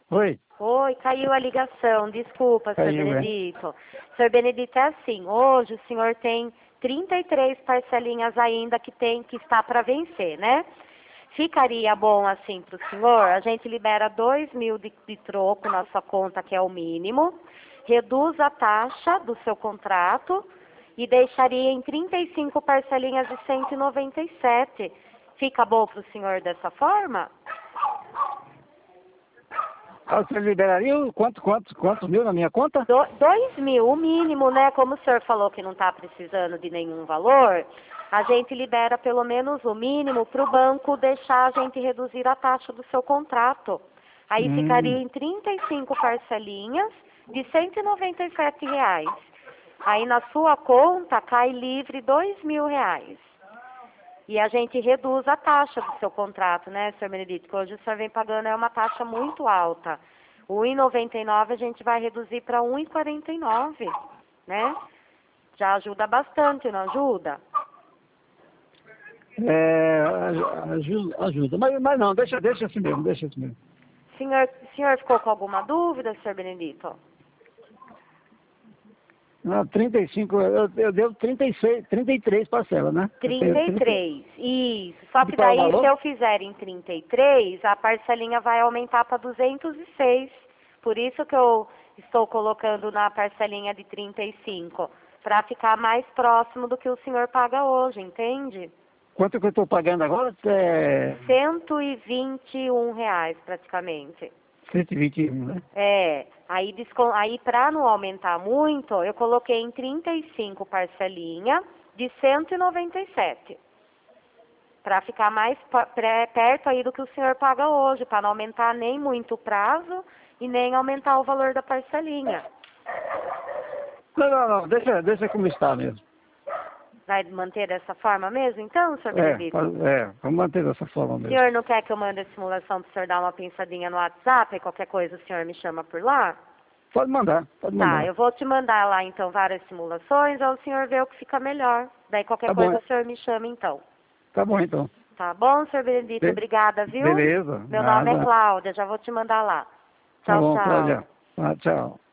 Oi. Oi, caiu a ligação, desculpa, Sr. Caiu, Benedito. Sr. Benedito, é assim, hoje o senhor tem 33 parcelinhas ainda que está para vencer, né? Ficaria bom assim para o senhor, a gente libera 2.000 de troco na sua conta, que é o mínimo, reduz a taxa do seu contrato e deixaria em 35 parcelinhas de 197. Fica bom para o senhor dessa forma? Ah, você liberaria quantos mil na minha conta? 2.000, o mínimo, né? Como o senhor falou que não está precisando de nenhum valor, a gente libera pelo menos o mínimo para o banco deixar a gente reduzir a taxa do seu contrato. Aí ficaria em 35 parcelinhas de R$ 197. Aí na sua conta cai livre R$ 2.000. E a gente reduz a taxa do seu contrato, né, Sr. Benedito? Que hoje o senhor vem pagando uma taxa muito alta. O 1,99 a gente vai reduzir para 1,49, né? Já ajuda bastante, não ajuda? Ajuda. Mas não, deixa assim mesmo, deixa assim mesmo. Senhor ficou com alguma dúvida, Sr. Benedito? Não, 35, eu devo 36, 33 parcelas, né? 33, isso. Só que De qual daí, valor? se eu fizer em 33, a parcelinha vai aumentar para 206. Por isso que eu estou colocando na parcelinha de 35, para ficar mais próximo do que o senhor paga hoje, entende? Quanto que eu estou pagando agora? R$ 121 praticamente. 121, né? Aí para não aumentar muito, eu coloquei em 35 parcelinha de 197. Para ficar mais perto aí do que o senhor paga hoje, para não aumentar nem muito o prazo e nem aumentar o valor da parcelinha. Não, deixa como está mesmo. Vai manter dessa forma mesmo, então, Sr. Benedito? Vamos manter dessa forma O mesmo. senhor não quer que eu mande a simulação para o senhor dar uma pensadinha no WhatsApp? E qualquer coisa o senhor me chama por lá? Pode mandar. Tá, eu vou te mandar lá então várias simulações, aí o senhor vê o que fica melhor. Daí qualquer coisa o senhor me chama então. Tá bom então. Tá bom, Sr. Benedito? Obrigada, viu? Beleza. Meu nome é Cláudia, já vou te mandar lá. Tá Tchau, bom, tchau. Cláudia. Tchau.